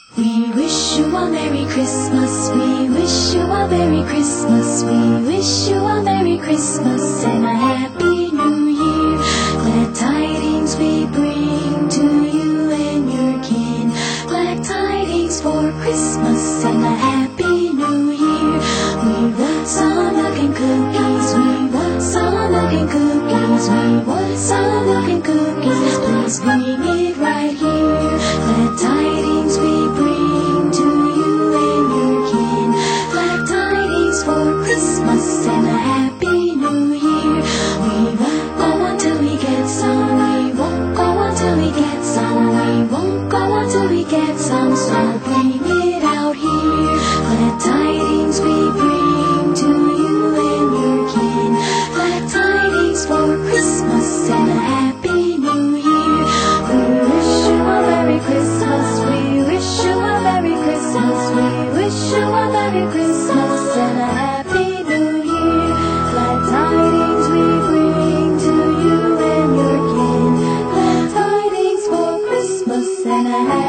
We wish you a Merry Christmas, we wish you a Merry Christmas, we wish you a Merry Christmas and a Happy New Year. Glad tidings we bring to you and your kin, glad tidings for Christmas and a Happy New Year. We want some milk and cookies, we want some milk and cookies, we want some milk and cookies, please bring it right here. Glad tidings we bring to you and your kin, glad tidings for Christmas and a Happy New Year. We won't go until we get some, we won't go until we get some, we won't go until we get some, so bring it out here. Glad tidings we bring to you and your kin, glad tidings for Christmas and a Happy New Year. We wish you a Merry Christmas, we wish you a Merry Christmas, we wish you a Merry Christmas and a Happy New Year. Glad tidings we bring to you and your kin, glad tidings for Christmas and a